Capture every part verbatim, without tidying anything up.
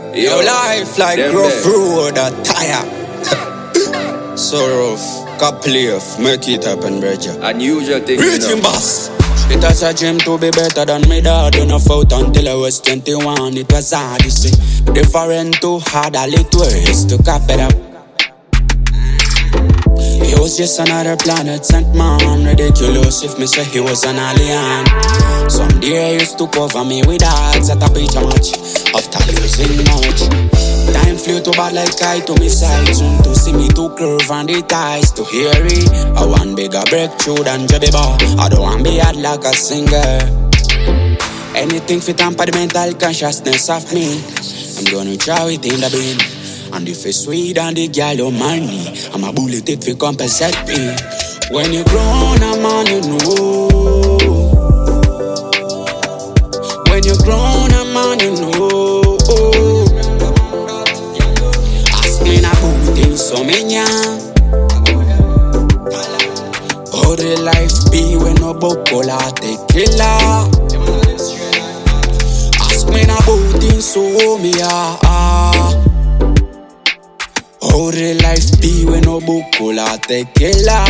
Your life like rough road, a tire. So rough, couple of, make it happen, brother. Unusual thing. Reaching boss. It was a dream to be better than me dad. Enough out until I was twenty-one. It was hard, you see. Different too hard, a little ways to cap it up. He was just another planet sent man. Ridiculous if me say he was an alien. Someday he used to cover me with odds at a picture match. After losing much, time flew too bad like I to me side. Soon to see me too curve and the ties to hear it. I want bigger breakthrough than Jebby Bar. I don't want be hard like a singer. Anything fit tamper the mental consciousness of me. I'm gonna try it in the bin. And if it's sweet and the girl don't mind me, I'm a bullet it for compensate me. When you grown a man you know. When you grown a man you know. Ask me na booty so many. How the life be when no bokola take killer. Ask me na booty so me ah. How the life be when no bukola tequila.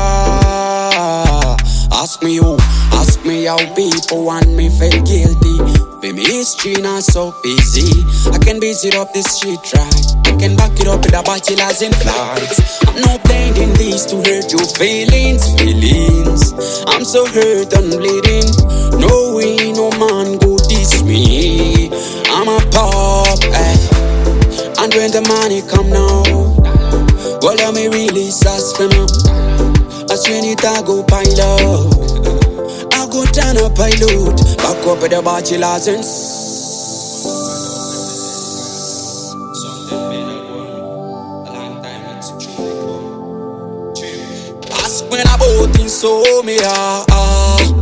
Ask me who, ask me how people want me feel guilty. For me history not so busy. I can beat it up this shit right. I can back it up with the bachelors in flights. I'm not blending these to hurt your feelings, feelings. I'm so hurt and bleeding. No way no man go diss me. I'm a pop, eh. And when the money come now, well, let me release us for now. As when it I go pile up, I go turn up pilot. Back up with the bachelors and something been a while. A long time it's true. Ask when I bought in so me ah ah.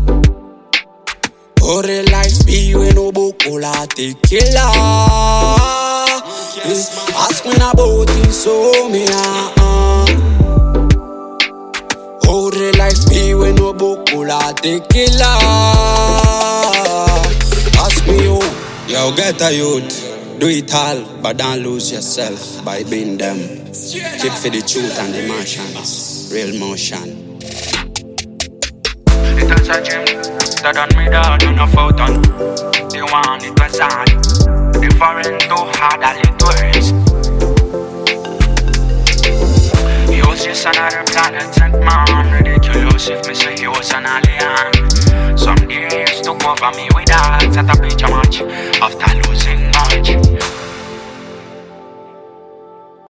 How the life be when no bukola tequila. Ask me about it, so me ah ah. How the life be when no bukola tequila. Ask me who, yo get a youth. Do it all, but don't lose yourself by being them. Keep for the truth and the emotions, real motion. It was a dream that done me down on a photon. The one it was hard. Different too hard, a little ways. He was just another planet sent man. Ridiculous if me say he was an alien. Someday he used to cover me with odds at a picture match. After